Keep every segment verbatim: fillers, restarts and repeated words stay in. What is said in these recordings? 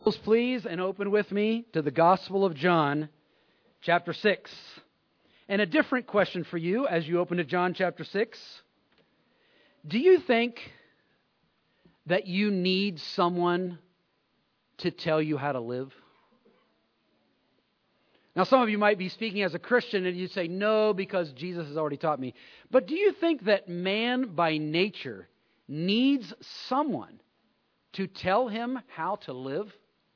Please, and open with me to the Gospel of John, chapter six. And a different question for you as you open to John chapter six. Do you think that you need someone to tell you how to live? Now, some of you might be speaking as a Christian and you say, no, because Jesus has already taught me. But do you think that man by nature needs someone to tell him how to live?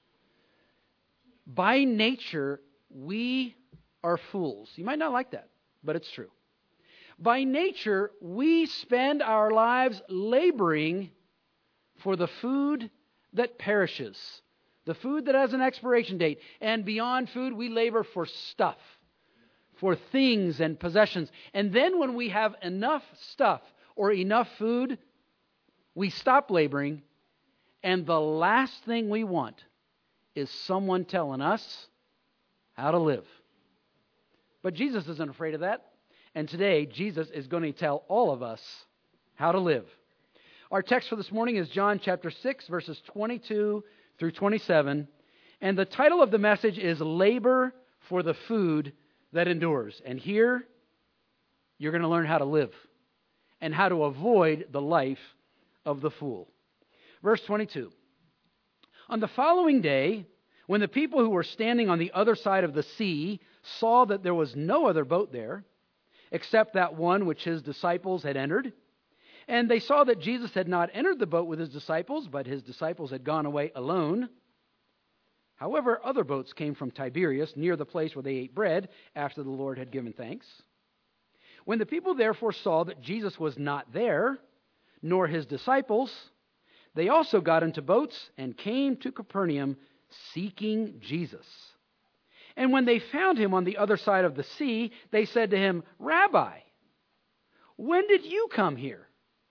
By nature, we are fools. You might not like that, but it's true. By nature, we spend our lives laboring for the food that perishes, the food that has an expiration date. And beyond food, we labor for stuff, for things and possessions. And then when we have enough stuff or enough food, we stop laboring, and the last thing we want is someone telling us how to live. But Jesus isn't afraid of that. And today, Jesus is going to tell all of us how to live. Our text for this morning is John chapter six, verses twenty-two through twenty-seven. And the title of the message is Labor for the Food That Endures. And here, you're going to learn how to live and how to avoid the life of the fool. Verse twenty-two. On the following day, when the people who were standing on the other side of the sea saw that there was no other boat there, except that one which his disciples had entered, and they saw that Jesus had not entered the boat with his disciples, but his disciples had gone away alone. However, other boats came from Tiberias, near the place where they ate bread, after the Lord had given thanks. When the people therefore saw that Jesus was not there, nor his disciples, they also got into boats and came to Capernaum seeking Jesus. And when they found him on the other side of the sea, they said to him, Rabbi, when did you come here?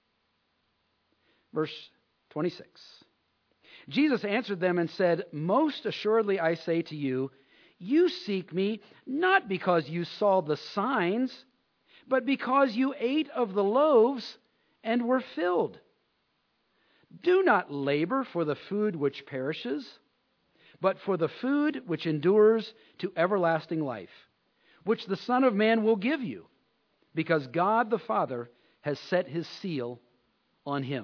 Verse twenty-six. Jesus answered them and said, Most assuredly I say to you, you seek me not because you saw the signs, but because you ate of the loaves and were filled. Do not labor for the food which perishes, but for the food which endures to everlasting life, which the Son of Man will give you, because God the Father has set his seal on him.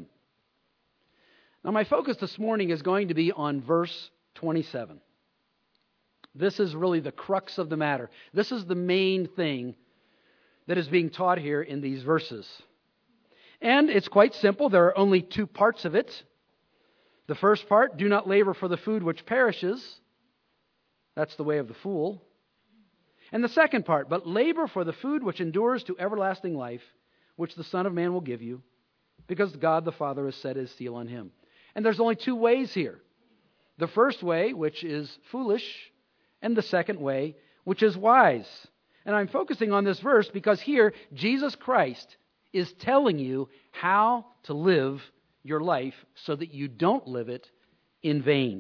Now, my focus this morning is going to be on verse twenty-seven. This is really the crux of the matter. This is the main thing that is being taught here in these verses. And it's quite simple. There are only two parts of it. The first part, do not labor for the food which perishes. That's the way of the fool. And the second part, but labor for the food which endures to everlasting life, which the Son of Man will give you, because God the Father has set his seal on him. And there's only two ways here. The first way, which is foolish, and the second way, which is wise. And I'm focusing on this verse because here, Jesus Christ is telling you how to live your life so that you don't live it in vain.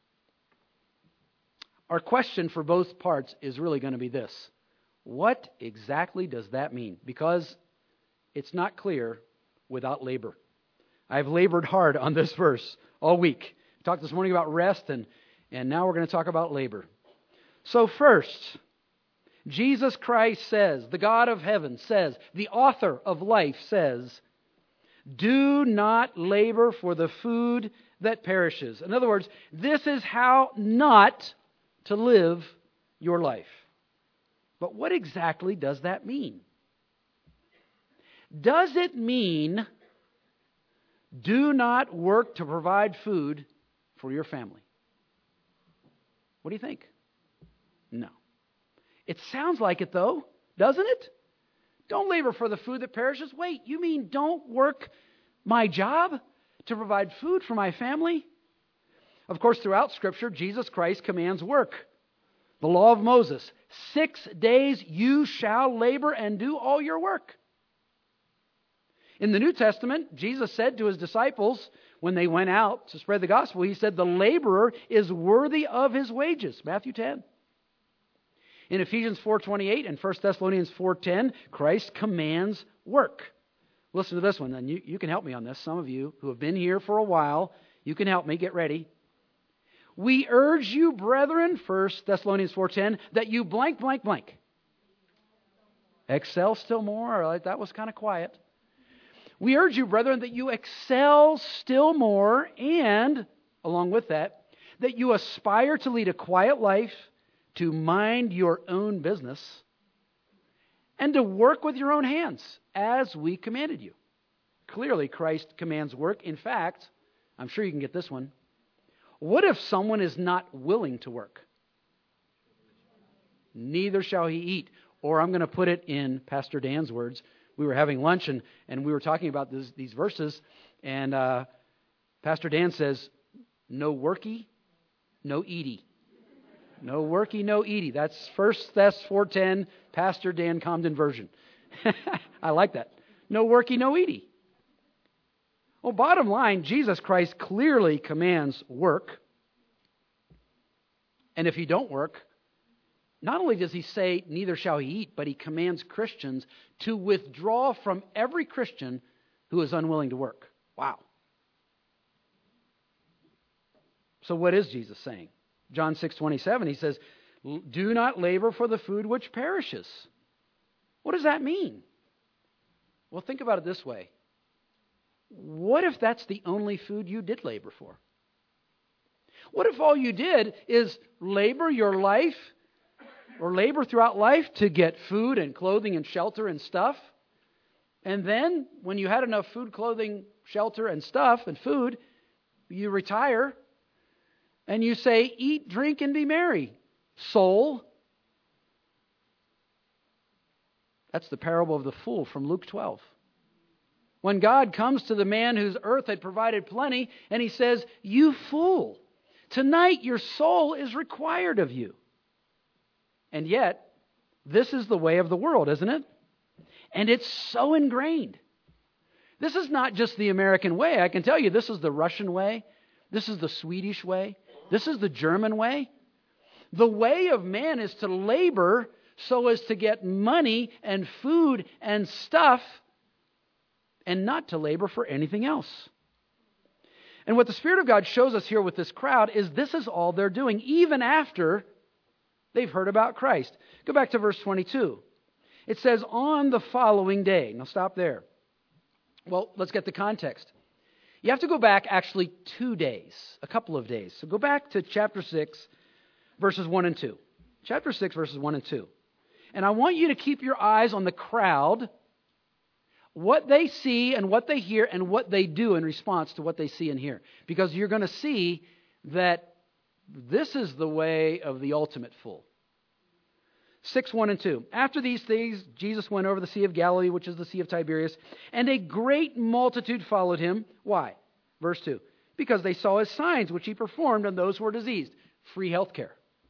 Our question for both parts is really going to be this. What exactly does that mean? Because it's not clear without labor. I've labored hard on this verse all week. We talked this morning about rest, and, and now we're going to talk about labor. So first, Jesus Christ says, the God of heaven says, the author of life says, do not labor for the food that perishes. In other words, this is how not to live your life. But what exactly does that mean? Does it mean do not work to provide food for your family? What do you think? No. It sounds like it, though, doesn't it? Don't labor for the food that perishes. Wait, you mean don't work my job to provide food for my family? Of course, throughout Scripture, Jesus Christ commands work. The law of Moses, six days you shall labor and do all your work. In the New Testament, Jesus said to his disciples when they went out to spread the gospel, he said, the laborer is worthy of his wages. Matthew ten. In Ephesians four twenty-eight and First Thessalonians four ten, Christ commands work. Listen to this one, and you, you can help me on this. Some of you who have been here for a while, you can help me. Get ready. We urge you, brethren, First Thessalonians four ten, that you blank, blank, blank. Excel still more? Or that was kind of quiet. We urge you, brethren, that you excel still more, and, along with that, that you aspire to lead a quiet life, to mind your own business, and to work with your own hands, as we commanded you. Clearly, Christ commands work. In fact, I'm sure you can get this one. What if someone is not willing to work? Neither shall he eat. Or I'm going to put it in Pastor Dan's words. We were having lunch and, and we were talking about this, these verses. And uh, Pastor Dan says, no worky, no eaty. No worky, no eaty. That's First Thess four ten, Pastor Dan Comden version. I like that. No worky, no eaty. Well, bottom line, Jesus Christ clearly commands work. And if you don't work, not only does he say, neither shall he eat, but he commands Christians to withdraw from every Christian who is unwilling to work. Wow. So what is Jesus saying? John six twenty-seven, he says, do not labor for the food which perishes. What does that mean? Well, think about it this way. What if that's the only food you did labor for? What if all you did is labor your life or labor throughout life to get food and clothing and shelter and stuff, and then when you had enough food, clothing, shelter and stuff and food, you retire and you say, eat, drink, and be merry, soul. That's the parable of the fool from Luke twelve. When God comes to the man whose earth had provided plenty, and he says, you fool, tonight your soul is required of you. And yet, this is the way of the world, isn't it? And it's so ingrained. This is not just the American way. I can tell you, this is the Russian way. This is the Swedish way. This is the German way. The way of man is to labor so as to get money and food and stuff, and not to labor for anything else. And what the Spirit of God shows us here with this crowd is this is all they're doing, even after they've heard about Christ. Go back to verse twenty-two. It says, on the following day. Now stop there. Well, let's get the context. You have to go back actually two days, a couple of days. So go back to chapter six, verses one and two. Chapter six, verses one and two. And I want you to keep your eyes on the crowd, what they see and what they hear and what they do in response to what they see and hear. Because you're going to see that this is the way of the ultimate fool. six, one and two. After these things, Jesus went over the Sea of Galilee, which is the Sea of Tiberias, and a great multitude followed him. Why? Verse two. Because they saw his signs, which he performed on those who were diseased. Free health care.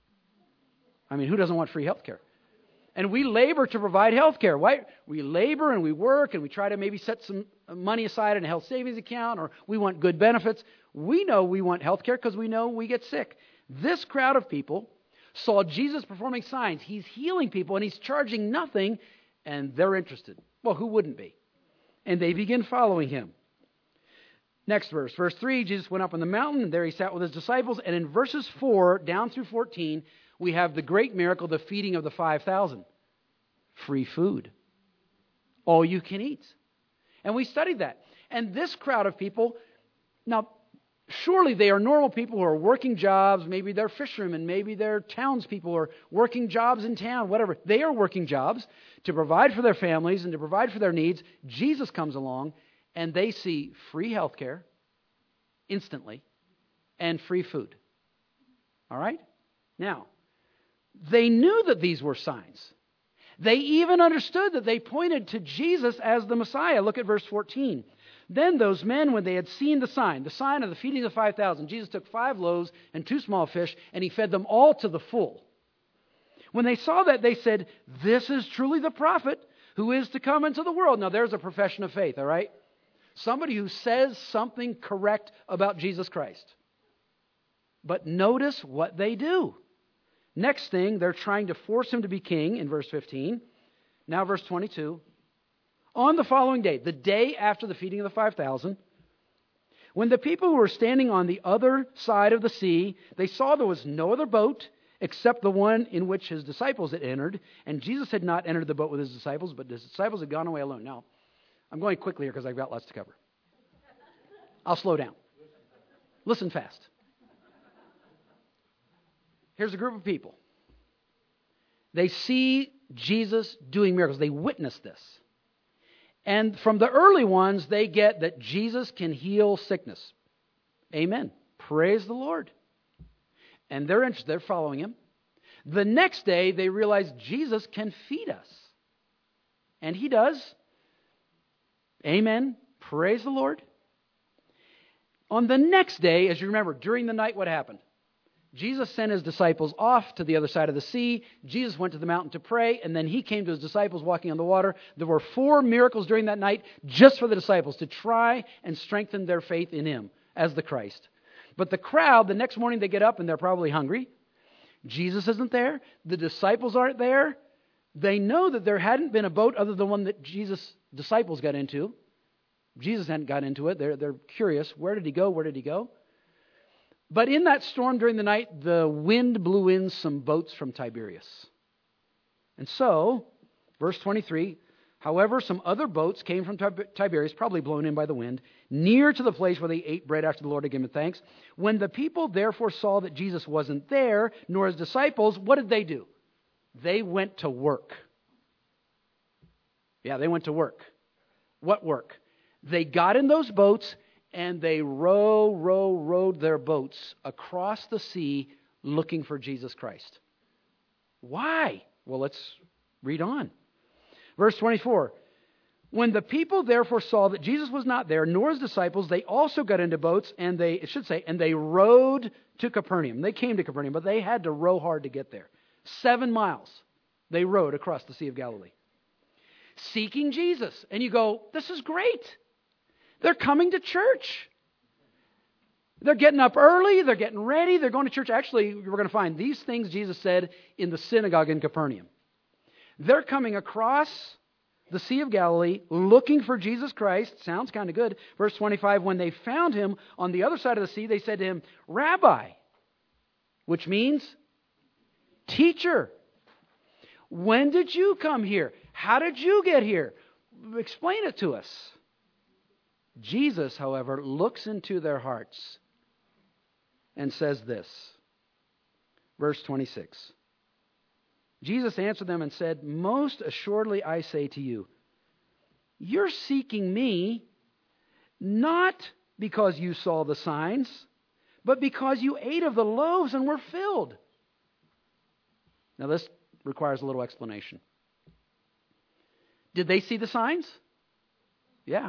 I mean, who doesn't want free health care? And we labor to provide health care. Right? We labor and we work and we try to maybe set some money aside in a health savings account, or we want good benefits. We know we want health care because we know we get sick. This crowd of people saw Jesus performing signs. He's healing people and he's charging nothing, and they're interested. Well, who wouldn't be? And they begin following him. Next verse, verse three, Jesus went up on the mountain, and there he sat with his disciples. And in verses four down through fourteen, we have the great miracle, the feeding of the five thousand. Free food. All you can eat. And we studied that. And this crowd of people, now, surely they are normal people who are working jobs. Maybe they're fishermen. Maybe they're townspeople who are working jobs in town, whatever. They are working jobs to provide for their families and to provide for their needs. Jesus comes along and they see free health care instantly and free food. All right? Now, they knew that these were signs. They even understood that they pointed to Jesus as the Messiah. Look at verse fourteen. Then those men, when they had seen the sign, the sign of the feeding of the five thousand, Jesus took five loaves and two small fish, and he fed them all to the full. When they saw that, they said, this is truly the prophet who is to come into the world. Now, there's a profession of faith, all right? Somebody who says something correct about Jesus Christ. But notice what they do. Next thing, they're trying to force him to be king in verse fifteen. Now, verse twenty-two. On the following day, the day after the feeding of the five thousand, When the people who were standing on the other side of the sea, they saw there was no other boat except the one in which his disciples had entered, and Jesus had not entered the boat with his disciples, but his disciples had gone away alone. Now, I'm going quickly here because I've got lots to cover. I'll slow down. Listen fast. Here's a group of people. They see Jesus doing miracles. They witness this. And from the early ones, they get that Jesus can heal sickness. Amen. Praise the Lord. And they're interested. They're following him. The next day, they realize Jesus can feed us. And he does. Amen. Praise the Lord. On the next day, as you remember, during the night, what happened? Jesus sent his disciples off to the other side of the sea. Jesus went to the mountain to pray, and then he came to his disciples walking on the water. There were four miracles during that night just for the disciples to try and strengthen their faith in him as the Christ. But the crowd, the next morning they get up and they're probably hungry. Jesus isn't there. The disciples aren't there. They know that there hadn't been a boat other than the one that Jesus' disciples got into. Jesus hadn't got into it. They're, they're curious. Where did he go? Where did he go? But in that storm during the night, the wind blew in some boats from Tiberias. And so, verse twenty-three, however, some other boats came from Tiberias, probably blown in by the wind, near to the place where they ate bread after the Lord had given thanks. When the people therefore saw that Jesus wasn't there, nor his disciples, what did they do? They went to work. Yeah, they went to work. What work? They got in those boats and they row, row, rowed their boats across the sea looking for Jesus Christ. Why? Well, let's read on. Verse twenty-four. When the people therefore saw that Jesus was not there, nor his disciples, they also got into boats, and they, it should say, and they rowed to Capernaum. They came to Capernaum, but they had to row hard to get there. Seven miles they rowed across the Sea of Galilee, seeking Jesus. And you go, this is great. They're coming to church. They're getting up early. They're getting ready. They're going to church. Actually, we're going to find these things Jesus said in the synagogue in Capernaum. They're coming across the Sea of Galilee looking for Jesus Christ. Sounds kind of good. Verse twenty-five, when they found him on the other side of the sea, they said to him, Rabbi, which means teacher. When did you come here? How did you get here? Explain it to us. Jesus, however, looks into their hearts and says this. Verse twenty-six. Jesus answered them and said, most assuredly I say to you, you're seeking me not because you saw the signs, but because you ate of the loaves and were filled. Now this requires a little explanation. Did they see the signs? Yeah.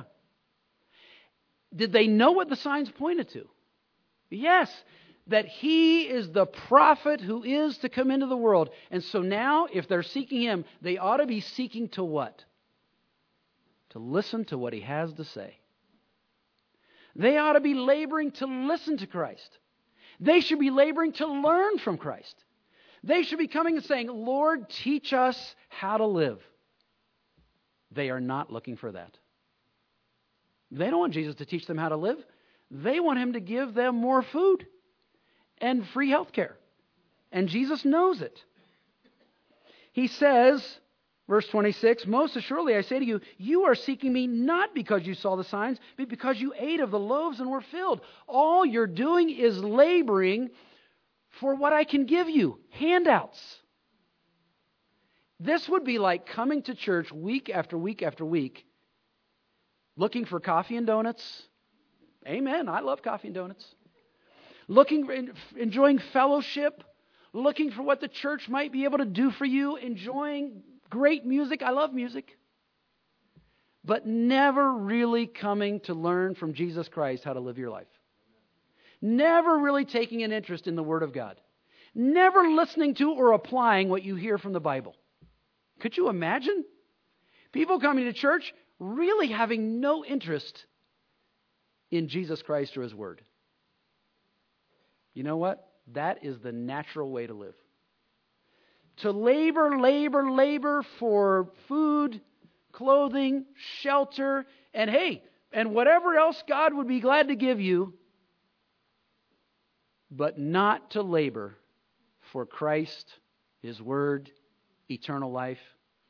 Did they know what the signs pointed to? Yes, that he is the prophet who is to come into the world. And so now, if they're seeking him, they ought to be seeking to what? To listen to what he has to say. They ought to be laboring to listen to Christ. They should be laboring to learn from Christ. They should be coming and saying, Lord, teach us how to live. They are not looking for that. They don't want Jesus to teach them how to live. They want him to give them more food and free health care. And Jesus knows it. He says, verse twenty-six, most assuredly I say to you, you are seeking me not because you saw the signs, but because you ate of the loaves and were filled. All you're doing is laboring for what I can give you, handouts. This would be like coming to church week after week after week, looking for coffee and donuts. Amen. I love coffee and donuts. Looking, enjoying fellowship, looking for what the church might be able to do for you, enjoying great music. I love music. But never really coming to learn from Jesus Christ how to live your life. Never really taking an interest in the Word of God. Never listening to or applying what you hear from the Bible. Could you imagine? People coming to church really having no interest in Jesus Christ or His Word. You know what? That is the natural way to live. To labor, labor, labor for food, clothing, shelter, and hey, and whatever else God would be glad to give you, but not to labor for Christ, His Word, eternal life.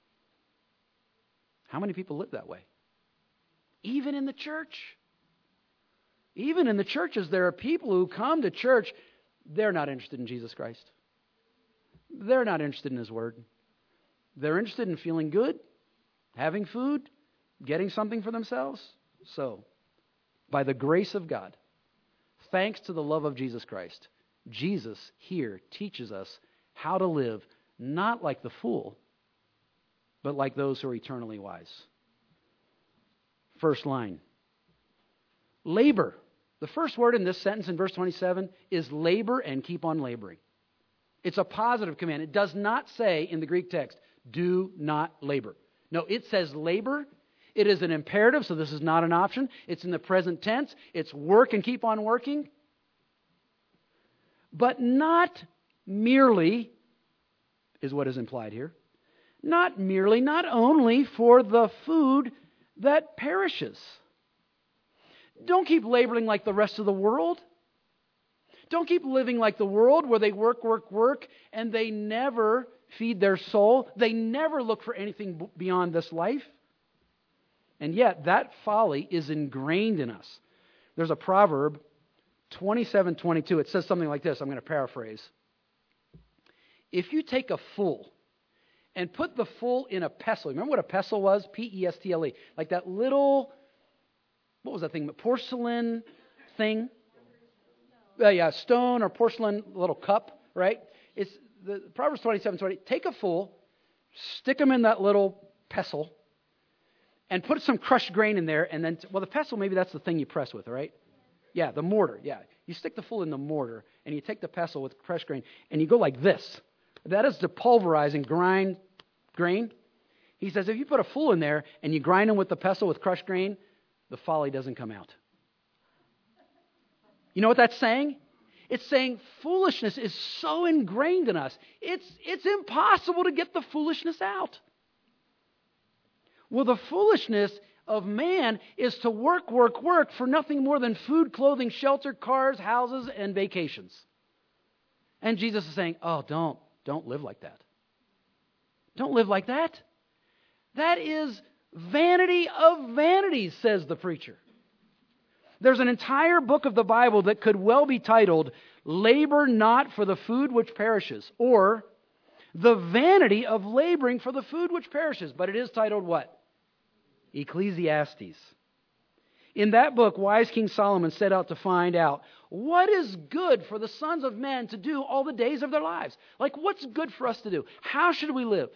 How many people live that way? Even in the church. Even in the churches, there are people who come to church, they're not interested in Jesus Christ. They're not interested in His Word. They're interested in feeling good, having food, getting something for themselves. So, by the grace of God, thanks to the love of Jesus Christ, Jesus here teaches us how to live not like the fool, but like those who are eternally wise. First line. Labor. The first word in this sentence in verse twenty-seven is labor and keep on laboring. It's a positive command. It does not say in the Greek text, do not labor. No, it says labor. It is an imperative, so this is not an option. It's in the present tense. It's work and keep on working. But not merely, is what is implied here, not merely, not only for the food that perishes. Don't keep laboring like the rest of the world. Don't keep living like the world where they work, work, work, and they never feed their soul. They never look for anything beyond this life. And yet, that folly is ingrained in us. There's a proverb, twenty-seven twenty-two. It says something like this. I'm going to paraphrase. If you take a fool and put the fool in a pestle. Remember what a pestle was? P E S T L E. Like that little, what was that thing? Porcelain thing? Uh, yeah, stone or porcelain little cup, right? It's the Proverbs twenty-seven twenty. Take a fool, stick him in that little pestle, and put some crushed grain in there, and then, well, the pestle, maybe that's the thing you press with, right? Yeah, the mortar, yeah. You stick the fool in the mortar, and you take the pestle with crushed grain, and you go like this. That is to pulverize and grind grain. He says, if you put a fool in there, and you grind him with the pestle with crushed grain, the folly doesn't come out. You know what that's saying? It's saying foolishness is so ingrained in us. It's, it's impossible to get the foolishness out. Well, the foolishness of man is to work, work, work for nothing more than food, clothing, shelter, cars, houses, and vacations. And Jesus is saying, oh, don't, don't live like that. Don't live like that. That is vanity of vanities, says the preacher. There's an entire book of the Bible that could well be titled, Labor Not for the Food Which Perishes, or The Vanity of Laboring for the Food Which Perishes. But it is titled what? Ecclesiastes. In that book, wise King Solomon set out to find out what is good for the sons of men to do all the days of their lives. Like, what's good for us to do? How should we live?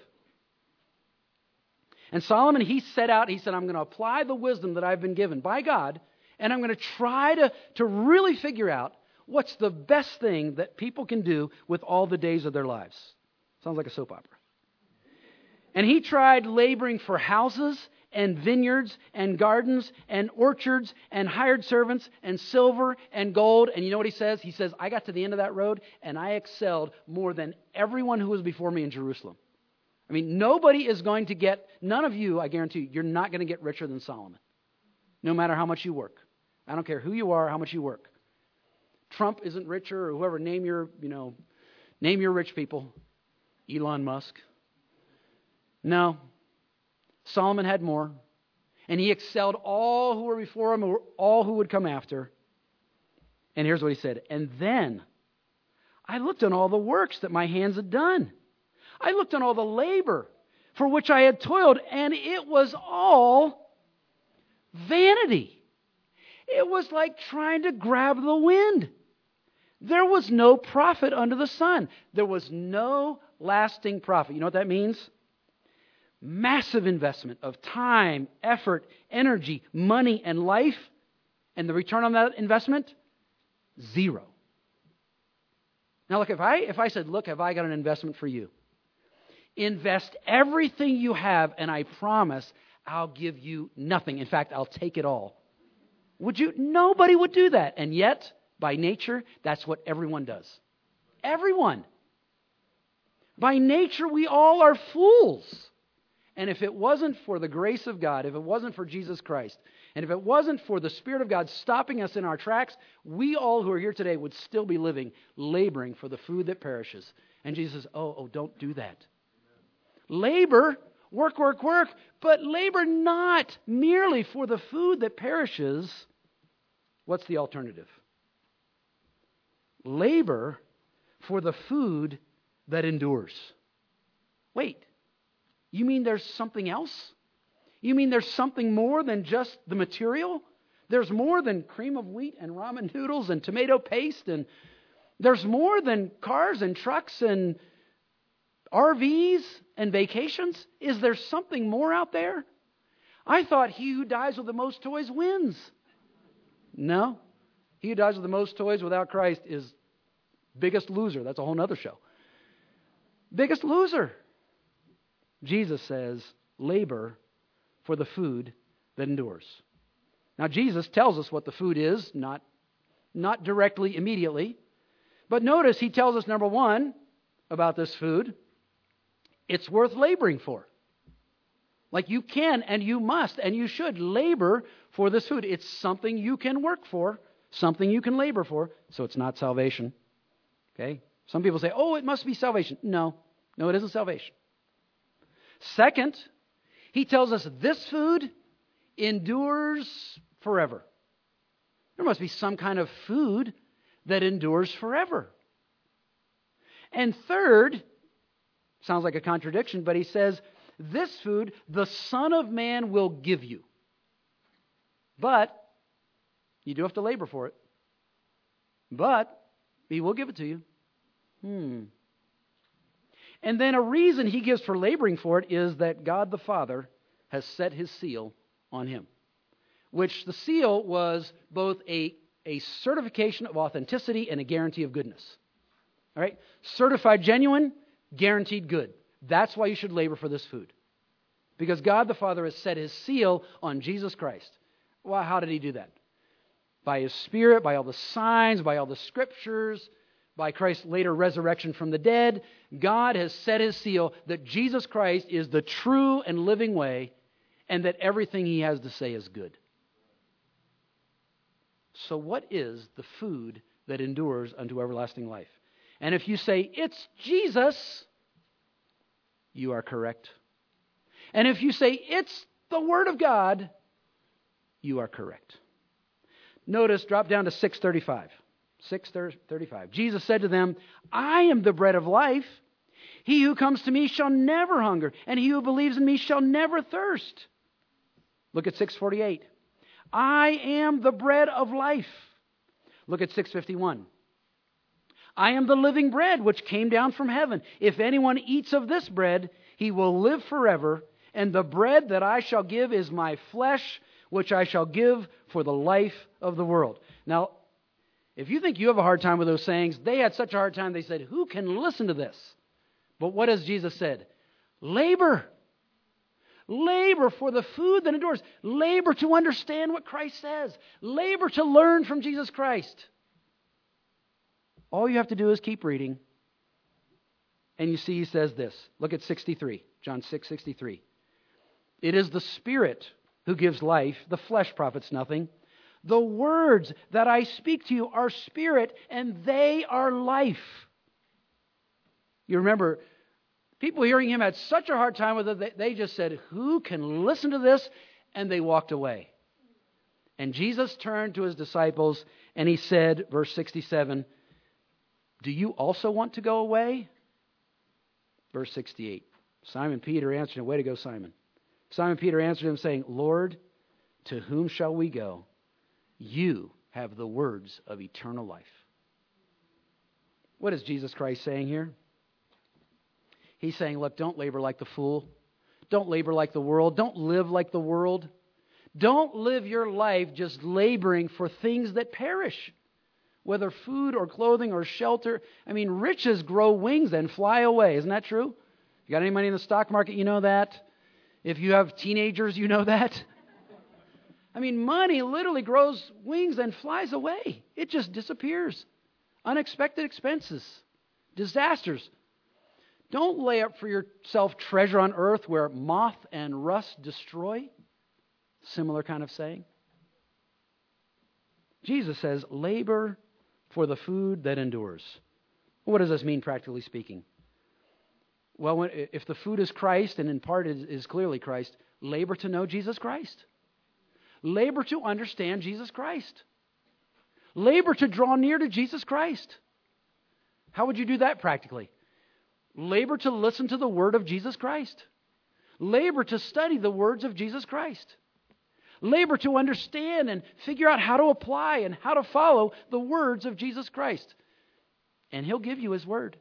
And Solomon, he set out, he said, I'm going to apply the wisdom that I've been given by God, and I'm going to try to, to really figure out what's the best thing that people can do with all the days of their lives. Sounds like a soap opera. And he tried laboring for houses and vineyards and gardens and orchards and hired servants and silver and gold. And you know what he says? He says, I got to the end of that road and I excelled more than everyone who was before me in Jerusalem. I mean, nobody is going to get, none of you, I guarantee you, you're not going to get richer than Solomon. No matter how much you work. I don't care who you are, how much you work. Trump isn't richer, or whoever, name your, you know, name your rich people. Elon Musk. No. Solomon had more. And he excelled all who were before him, or all who would come after. And here's what he said. And then I looked on all the works that my hands had done. I looked on all the labor for which I had toiled, and it was all vanity. It was like trying to grab the wind. There was no profit under the sun. There was no lasting profit. You know what that means? Massive investment of time, effort, energy, money, and life. And the return on that investment? Zero. Now look, if I if I said, look, have I got an investment for you? Invest everything you have, and I promise I'll give you nothing. In fact, I'll take it all. Would you? Nobody would do that. And yet, by nature, that's what everyone does. Everyone. By nature, we all are fools. And if it wasn't for the grace of God, if it wasn't for Jesus Christ, and if it wasn't for the Spirit of God stopping us in our tracks, we all who are here today would still be living, laboring for the food that perishes. And Jesus says, oh, oh, don't do that. Labor, work, work, work, but labor not merely for the food that perishes. What's the alternative? Labor for the food that endures. Wait, you mean there's something else? You mean there's something more than just the material? There's more than cream of wheat and ramen noodles and tomato paste, and there's more than cars and trucks and R Vs and vacations? Is there something more out there? I thought he who dies with the most toys wins. No. He who dies with the most toys without Christ is biggest loser. That's a whole other show. Biggest loser. Jesus says, labor for the food that endures. Now, Jesus tells us what the food is, not, not directly, immediately. But notice he tells us, number one, about this food, it's worth laboring for. Like you can and you must and you should labor for this food. It's something you can work for, something you can labor for, so it's not salvation. Okay? Some people say, oh, it must be salvation. No, no, it isn't salvation. Second, he tells us this food endures forever. There must be some kind of food that endures forever. And third, sounds like a contradiction, but he says, this food the Son of Man will give you. But you do have to labor for it. But he will give it to you. Hmm. And then a reason he gives for laboring for it is that God the Father has set his seal on him. Which the seal was both a, a certification of authenticity and a guarantee of goodness. All right? Certified genuine, guaranteed good. That's why you should labor for this food. Because God the Father has set his seal on Jesus Christ. Well, how did he do that? By his Spirit, by all the signs, by all the scriptures, by Christ's later resurrection from the dead. God has set his seal that Jesus Christ is the true and living way, and that everything he has to say is good. So what is the food that endures unto everlasting life? And if you say, it's Jesus, you are correct. And if you say, it's the Word of God, you are correct. Notice, drop down to six thirty-five. six thirty-five. Jesus said to them, I am the bread of life. He who comes to me shall never hunger, and he who believes in me shall never thirst. Look at six forty-eight. I am the bread of life. Look at six fifty-one. I am the living bread which came down from heaven. If anyone eats of this bread, he will live forever. And the bread that I shall give is my flesh, which I shall give for the life of the world. Now, if you think you have a hard time with those sayings, they had such a hard time, they said, who can listen to this? But what has Jesus said? Labor. Labor for the food that endures. Labor to understand what Christ says. Labor to learn from Jesus Christ. All you have to do is keep reading. And you see he says this. Look at sixty-three. John six sixty-three. It is the Spirit who gives life. The flesh profits nothing. The words that I speak to you are spirit and they are life. You remember, people hearing him had such a hard time with it, they just said, who can listen to this? And they walked away. And Jesus turned to his disciples and he said, verse sixty-seven, do you also want to go away? Verse sixty-eight, Simon Peter answered him, way to go, Simon. Simon Peter answered him saying, Lord, to whom shall we go? You have the words of eternal life. What is Jesus Christ saying here? He's saying, look, don't labor like the fool. Don't labor like the world. Don't live like the world. Don't live your life just laboring for things that perish, whether food or clothing or shelter. I mean, riches grow wings and fly away. Isn't that true? If you got any money in the stock market, you know that. If you have teenagers, you know that. I mean, money literally grows wings and flies away. It just disappears. Unexpected expenses, disasters. Don't lay up for yourself treasure on earth where moth and rust destroy. Similar kind of saying. Jesus says, labor for the food that endures. What does this mean, practically speaking? Well, when, if the food is Christ, and in part is, is clearly Christ, labor to know Jesus Christ. Labor to understand Jesus Christ. Labor to draw near to Jesus Christ. How would you do that practically? Labor to listen to the word of Jesus Christ. Labor to study the words of Jesus Christ. Labor to understand and figure out how to apply and how to follow the words of Jesus Christ. And He'll give you His word.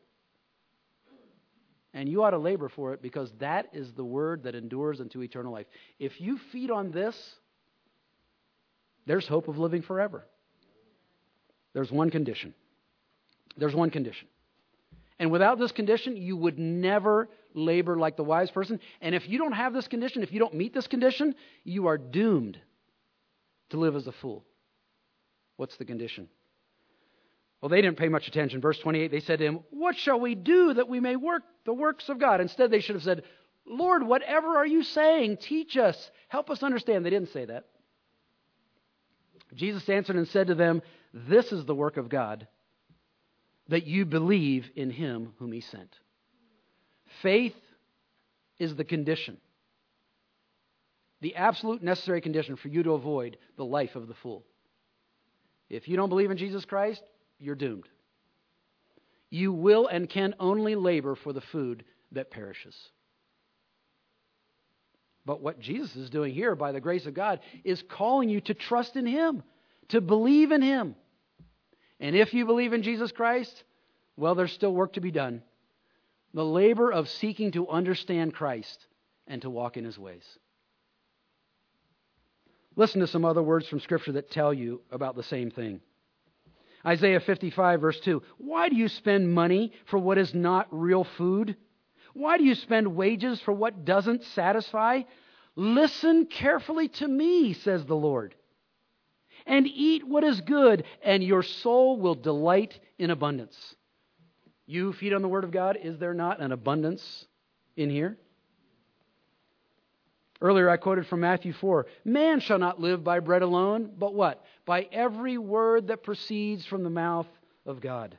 And you ought to labor for it, because that is the word that endures unto eternal life. If you feed on this, there's hope of living forever. There's one condition. There's one condition. And without this condition, you would never labor like the wise person. And if you don't have this condition, if you don't meet this condition, you are doomed to live as a fool. What's the condition? Well, they didn't pay much attention. Verse twenty-eight, they said to him, what shall we do that we may work the works of God? Instead, they should have said, Lord, whatever are you saying? Teach us. Help us understand. They didn't say that. Jesus answered and said to them, this is the work of God, that you believe in Him whom He sent. Faith is the condition, the absolute necessary condition for you to avoid the life of the fool. If you don't believe in Jesus Christ, you're doomed. You will and can only labor for the food that perishes. But what Jesus is doing here, by the grace of God, is calling you to trust in Him, to believe in Him. And if you believe in Jesus Christ, well, there's still work to be done. The labor of seeking to understand Christ and to walk in His ways. Listen to some other words from Scripture that tell you about the same thing. Isaiah fifty-five, verse two. Why do you spend money for what is not real food? Why do you spend wages for what doesn't satisfy? Listen carefully to me, says the Lord, and eat what is good, and your soul will delight in abundance. You feed on the Word of God. Is there not an abundance in here? Earlier I quoted from Matthew four. Man shall not live by bread alone, but what? By every word that proceeds from the mouth of God.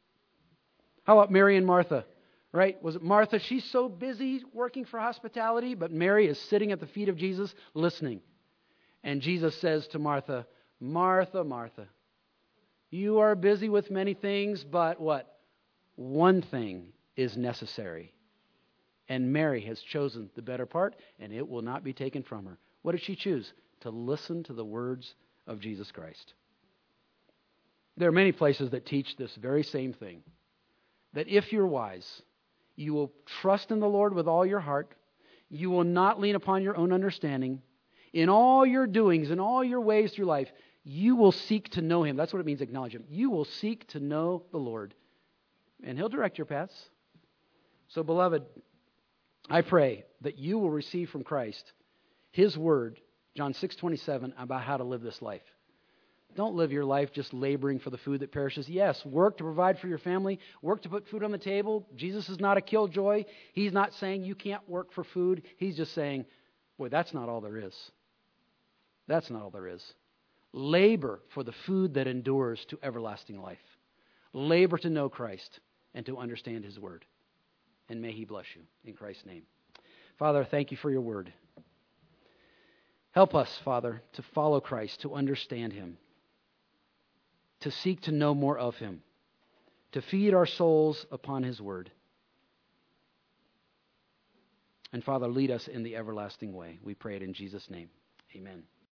How about Mary and Martha? Right? Was it Martha? She's so busy working for hospitality, but Mary is sitting at the feet of Jesus listening. And Jesus says to Martha, Martha, Martha, you are busy with many things, but what? One thing is necessary. And Mary has chosen the better part, and it will not be taken from her. What did she choose? To listen to the words of Jesus Christ. There are many places that teach this very same thing. That if you're wise, you will trust in the Lord with all your heart. You will not lean upon your own understanding. In all your doings, in all your ways through life, you will seek to know Him. That's what it means, acknowledge Him. You will seek to know the Lord. And He'll direct your paths. So, beloved, I pray that you will receive from Christ His word, John six twenty-seven, about how to live this life. Don't live your life just laboring for the food that perishes. Yes, work to provide for your family. Work to put food on the table. Jesus is not a killjoy. He's not saying you can't work for food. He's just saying, boy, that's not all there is. That's not all there is. Labor for the food that endures to everlasting life. Labor to know Christ and to understand His word. And may He bless you in Christ's name. Father, thank you for your word. Help us, Father, to follow Christ, to understand Him, to seek to know more of Him, to feed our souls upon His word. And Father, lead us in the everlasting way. We pray it in Jesus' name. Amen.